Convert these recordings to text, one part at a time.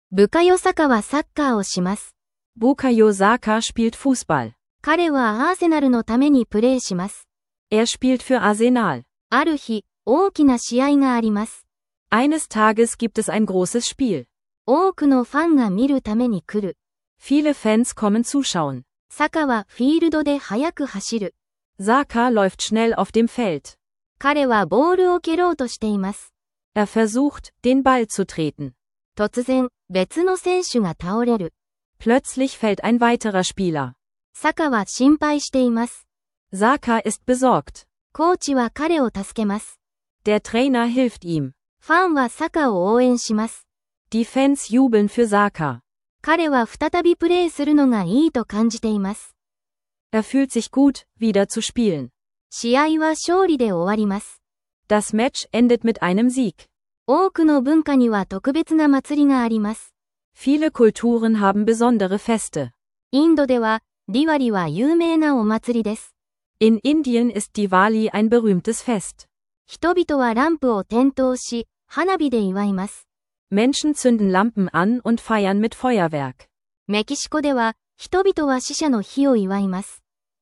部下よ坂はサッカーをします。 Bukayo Saka spielt Fußball. 彼はアーセナルのためにプレーします。 Er spielt für Arsenal. ある日、大きな試合があります。 Eines Tages gibt es ein großes Spiel. 多くのファンが見るために来る。 Viele Fans kommen zuschauen. 坂はフィールドで速く走る。 Saka läuft schnell auf dem Feld. 彼はボールを蹴ろうとしています。 Er versucht, den Ball zu treten. 突然、別の選手が倒れる。 Plötzlich fällt ein weiterer Spieler. 坂は心配しています。 Saka ist besorgt. コーチは彼を助けます。 Der Trainer hilft ihm. ファンは坂を応援します。 Die Fans jubeln für Saka. 彼は再びプレーするのがいいと感じています。 Er fühlt sich gut, wieder zu spielen. 試合は勝利で終わります。 Das Match endet mit einem Sieg. 多くの文化には特別な祭りがあります。 Viele Kulturen haben besondere Feste. インドでは、ディワリは有名なお祭りです。 In Indien ist Diwali ein berühmtes Fest. 人々はランプを点灯し、花火で祝います。 Menschen zünden Lampen an und feiern mit Feuerwerk. メキシコでは、人々は死者の日を祝います。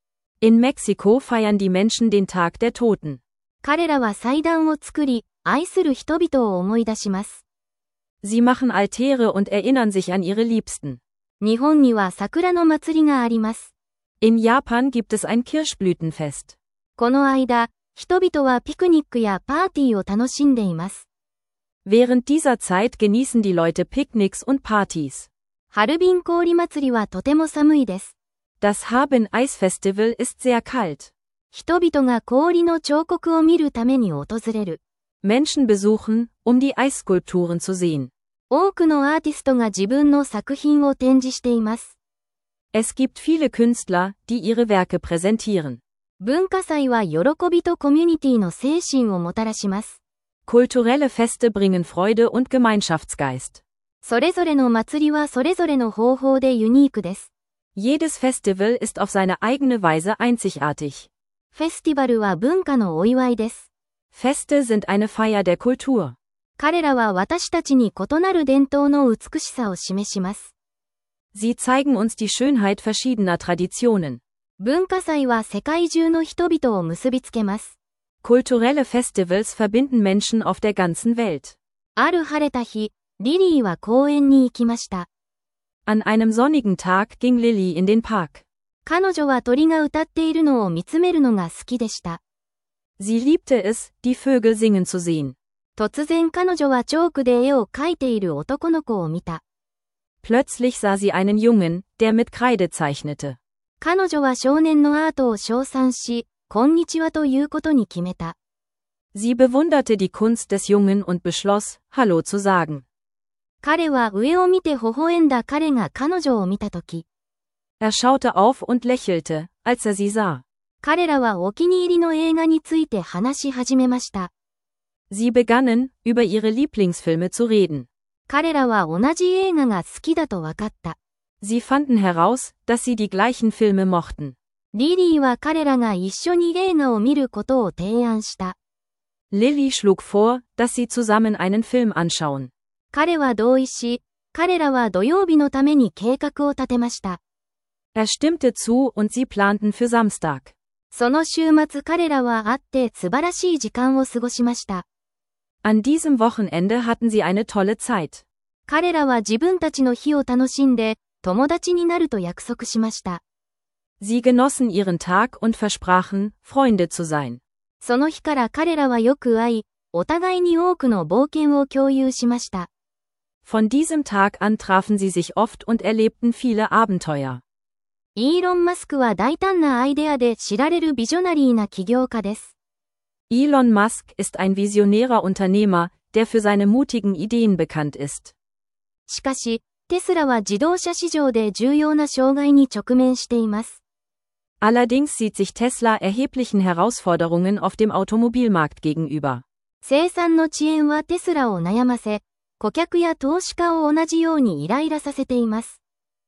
In Mexiko feiern die Menschen den Tag der Toten. 彼らは祭壇を作り、愛する人々を思い出します。 Sie machen Altäre und erinnern sich an ihre Liebsten. 日本には桜の祭りがあります。 In Japan gibt es ein Kirschblütenfest. この間、人々はピクニックやパーティーを楽しんでいます。 Während dieser Zeit genießen die Leute Picknicks und Partys. ハルビン氷祭りはとても寒いです。 Das Harbin Ice Festival ist sehr kalt. 人々が氷の彫刻を見るために訪れる。 Menschen besuchen, um die Eisskulpturen zu sehen. 多くのアーティストが自分の作品を展示しています。 Es gibt viele Künstler, die ihre Werke präsentieren. 文化祭は喜びとコミュニティの精神をもたらします。 Kulturelle Feste bringen Freude und Gemeinschaftsgeist. それぞれの祭りはそれぞれの方法でユニークです。 Jedes Festival ist auf seine eigene Weise einzigartig. フェスティバルは文化のお祝いです。 Feste sind eine Feier der Kultur. 彼らは私たちに異なる伝統の美しさを示します。 Sie zeigen uns die Schönheit verschiedener Traditionen. 文化祭は世界中の人々を結びつけます。 Kulturelle Festivals verbinden Menschen auf der ganzen Welt. ある晴れた日、リリーは公園に行きました。 An einem sonnigen Tag ging Lily in den Park. 彼女は鳥が歌っているのを見つめるのが好きでした。 Sie liebte es, die Vögel singen zu sehen. 突然彼女はチョークで絵を描いている男の子を見た。 Plötzlich sah sie einen Jungen, der mit Kreide zeichnete. 彼女は少年のアートを称賛し、こんにちはということに決めた。 Sie bewunderte die Kunst des Jungen und beschloss, Hallo zu sagen. 彼は上を見て微笑んだ彼が彼女を見たとき。 Er schaute auf und lächelte, als er sie sah. 彼らはお気に入りの映画について話し始めました。 Sie begannen, über ihre Lieblingsfilme zu reden. 彼らは同じ映画が好きだと分かった。 Sie fanden heraus, dass sie die gleichen Filme mochten. リリーは彼らが一緒に映画を見ることを提案した。 Lily schlug vor, dass sie zusammen einen Film anschauen. 彼は同意し、彼らは土曜日のために計画を立てました。 Er stimmte zu und sie planten für Samstag. その週末彼らは会って素晴らしい時間を過ごしました。 An diesem Wochenende hatten sie eine tolle Zeit. 彼らは自分たちの日を楽しんで、友達になると約束しました。 Sie genossen ihren Tag und versprachen, Freunde zu sein. その日から彼らはよく会い、お互いに多くの冒険を共有しました。 Von diesem Tag an trafen sie sich oft und erlebten viele Abenteuer. イーロン・マスクは大胆なアイデアで知られるビジョナリーな起業家です。 Elon Musk ist ein visionärer Unternehmer, der für seine mutigen Ideen bekannt ist. しかし、テスラは自動車市場で重要な障害に直面しています。 Allerdings sieht sich Tesla erheblichen Herausforderungen auf dem Automobilmarkt gegenüber. 生産の遅延はテスラを悩ませ、顧客や投資家を同じようにイライラさせています。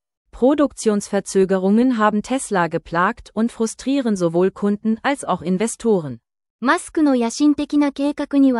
Produktionsverzögerungen haben Tesla geplagt und frustrieren sowohl Kunden als auch Investoren. マスクの野心的な計画には、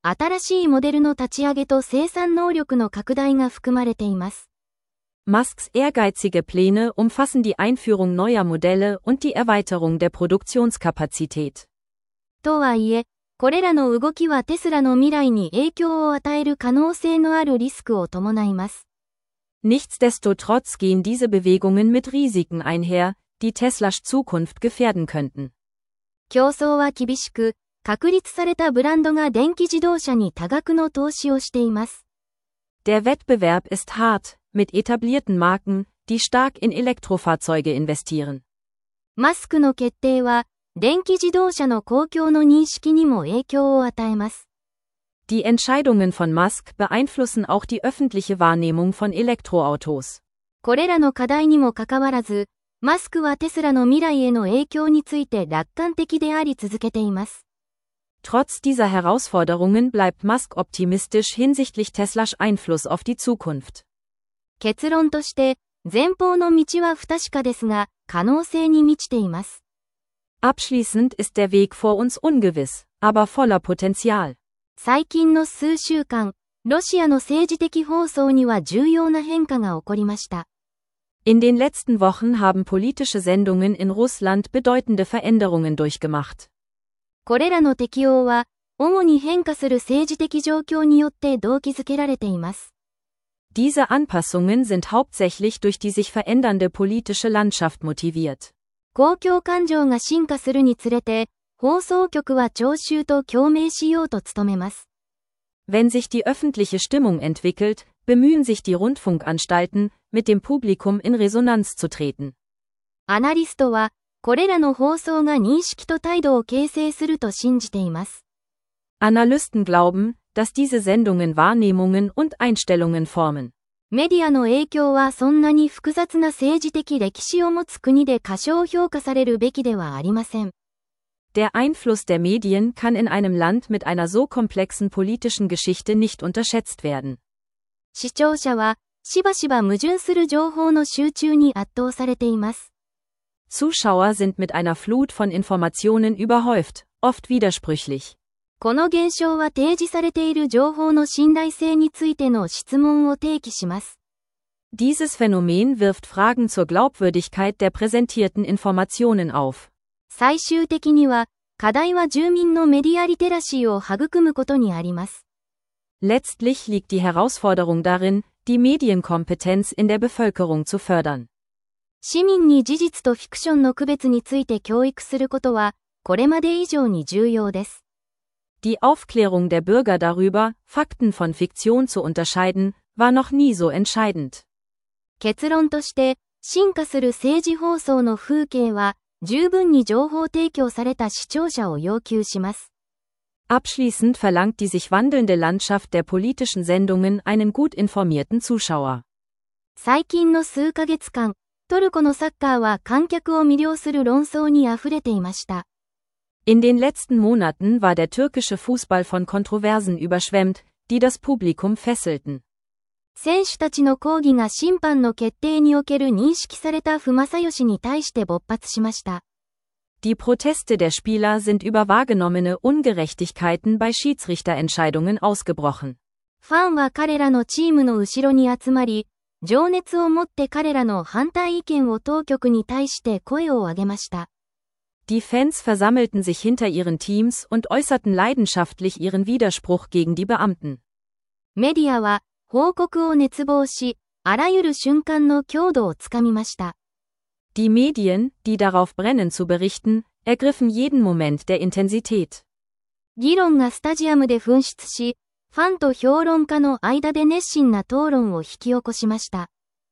新しいモデルの立ち上げと生産能力の拡大が含まれています。 Musks ehrgeizige Pläne umfassen die Einführung neuer Modelle und die Erweiterung der Produktionskapazität. とはいえ、これらの動きはテスラの未来に影響を与える可能性のあるリスクを伴います。 Nichtsdestotrotz gehen diese Bewegungen mit Risiken einher, die Teslas Zukunft gefährden könnten. 競争は厳しく、確立されたブランドが電気自動車に多額の投資をしています。 Der Wettbewerb ist hart, mit etablierten Marken, die stark in Elektrofahrzeuge investieren. マスクの決定は、電気自動車の公共の認識にも影響を与えます。 Die Entscheidungen von Musk beeinflussen auch die öffentliche Wahrnehmung von Elektroautos. これらの課題にもかかわらず、マスクはテスラの未来への影響について楽観的であり続けています。 Trotz dieser Herausforderungen bleibt Musk optimistisch hinsichtlich Teslas Einfluss auf die Zukunft. 結論として、前方の道は不確かですが、可能性に満ちています。 Abschließend ist der Weg vor uns ungewiss, aber voller Potenzial. 最近の数週間、ロシアの政治的放送には重要な変化が起こりました。 In den letzten Wochen haben politische Sendungen in Russland bedeutende Veränderungen durchgemacht. これらの適用は、主に変化する政治的状況によって動機づけられています。 Diese Anpassungen sind hauptsächlich durch die sich verändernde politische Landschaft motiviert. 公共感情が進化するにつれて、放送局は聴衆と共鳴しようと努めます。 Wenn sich die öffentliche Stimmung entwickelt, bemühen sich die Rundfunkanstalten, mit dem Publikum in Resonanz zu treten. アナリストは、これらの放送が認識と態度を形成すると信じています。 Analysten glauben, dass diese Sendungen Wahrnehmungen und Einstellungen formen. メディアの影響はそんなに複雑な政治的歴史を持つ国で過小評価されるべきではありません。 Der Einfluss der Medien kann in einem Land mit einer so komplexen politischen Geschichte nicht unterschätzt werden. 視聴者は、しばしば矛盾する情報の集中に圧倒されています。 Zuschauer sind mit einer Flut von Informationen überhäuft, oft widersprüchlich. この現象は提示されている情報の信頼性についての質問を提起します。 Dieses Phänomen wirft Fragen zur Glaubwürdigkeit der präsentierten Informationen auf. 最終的には、課題は住民のメディアリテラシーを育むことにあります。 Letztlich liegt die Herausforderung darin, die Medienkompetenz in der Bevölkerung zu fördern. 市民に事実とフィクションの区別について教育することは、これまで以上に重要です。 Die Aufklärung der Bürger darüber, Fakten von Fiktion zu unterscheiden, war noch nie so entscheidend. 結論として、進化する政治放送の風景は、十分に情報提供された視聴者を要求します。 Abschließend verlangt die sich wandelnde Landschaft der politischen Sendungen einen gut informierten Zuschauer. 最近の数ヶ月間、トルコのサッカーは観客を魅了する論争にあふれていました。 In den letzten Monaten war der türkische Fußball von Kontroversen überschwemmt, die das Publikum fesselten. 選手たちの抗議が審判の決定における認識された不正義に対して勃発しました。 Die Proteste der Spieler sind über wahrgenommene Ungerechtigkeiten bei Schiedsrichterentscheidungen ausgebrochen. ファンは彼らのチームの後ろに集まり、情熱を持って彼らの反対意見を当局に対して声を上げました。 Die Fans versammelten sich hinter ihren Teams und äußerten leidenschaftlich ihren Widerspruch gegen die Beamten. メディアは報告を熱望し、あらゆる瞬間の強度をつかみました。 Die Medien, die darauf brennen zu berichten, ergriffen jeden Moment der Intensität. 議論がスタジアムで噴出し、ファンと評論家の間で熱心な討論を引き起こしました。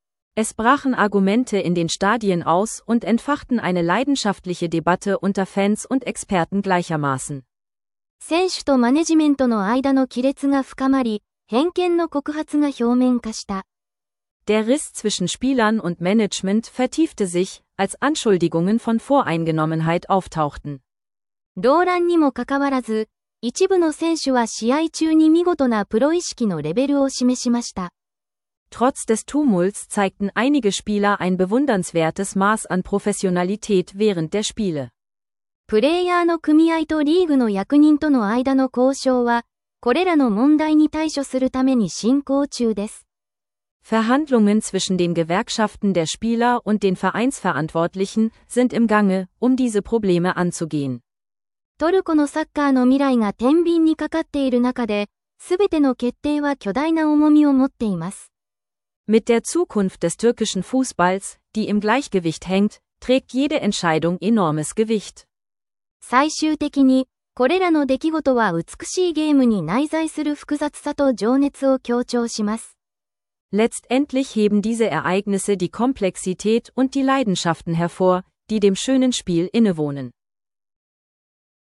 Es brachen Argumente in den Stadien aus und entfachten eine leidenschaftliche Debatte unter Fans und Experten gleichermaßen. 選手とマネジメントの間の亀裂が深まり、偏見の告発が表面化した。 Der Riss zwischen Spielern und Management vertiefte sich, als Anschuldigungen von Voreingenommenheit auftauchten. 動乱にもかかわらず、一部の選手は試合中に見事なプロ意識のレベルを示しました。 Trotz des Tumults zeigten einige Spieler ein bewundernswertes Maß an Professionalität während der Spiele. プレイヤーの組合とリーグの役人との間の交渉は、 これらの問題に対処するために進行中です。 Verhandlungen zwischen den Gewerkschaften der Spieler und den Vereinsverantwortlichen sind im Gange, diese Probleme anzugehen. トルコのサッカーの未来が天秤にかかっている中で、すべての決定は巨大な重みを持っています。 Mit der Zukunft des türkischen Fußballs, die im Gleichgewicht hängt, trägt jede Entscheidung enormes Gewicht. 最終的に、これらの出来事は美しいゲームに内在する複雑さと情熱を強調します。 Letztendlich heben diese Ereignisse die Komplexität und die Leidenschaften hervor, die dem schönen Spiel innewohnen.